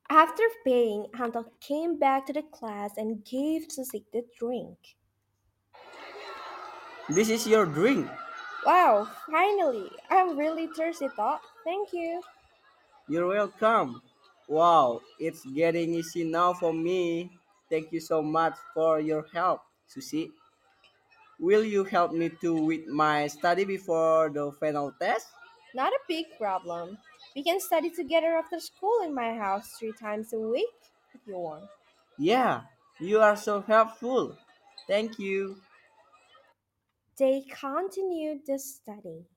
After paying, Uncle came back to the class and gave Susie the drink. This is your drink. Wow, finally! I'm really thirsty, though. Thank you. You're welcome. Wow, it's getting easy now for me. Thank you so much for your help, Susie. Will you help me too with my study before the final test? Not a big problem. We can study together after school in my house 3 times a week if you want. Yeah, you are so helpful. Thank you. They continued the study.